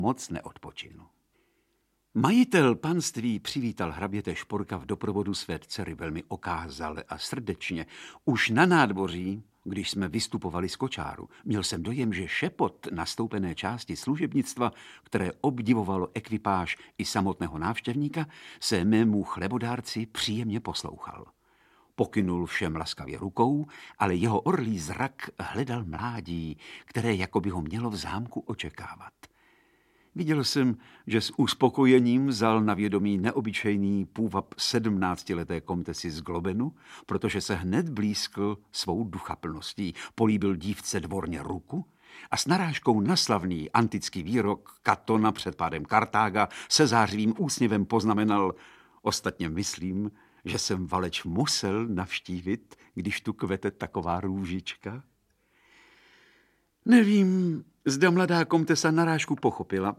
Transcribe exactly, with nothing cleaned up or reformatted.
moc neodpočinu. Majitel panství přivítal hraběte Šporka v doprovodu své dcery velmi okázale a srdečně. Už na nádvoří, když jsme vystupovali z kočáru, měl jsem dojem, že šepot nastoupené části služebnictva, které obdivovalo ekvipáž i samotného návštěvníka, se mému chlebodárci příjemně poslouchal. Pokynul všem laskavě rukou, ale jeho orlý zrak hledal mládí, které jakoby ho mělo v zámku očekávat. Viděl jsem, že s uspokojením vzal na vědomí neobyčejný půvab sedmnáctileté komtesy z Globenu, protože se hned blízkl svou duchaplností, políbil dívce dvorně ruku a s narážkou na slavný antický výrok Katona před pádem Kartága se zářivým úsměvem poznamenal: ostatně myslím, že jsem valeč musel navštívit, když tu kvete taková růžička. Nevím, zda mladá komtesa narážku pochopila,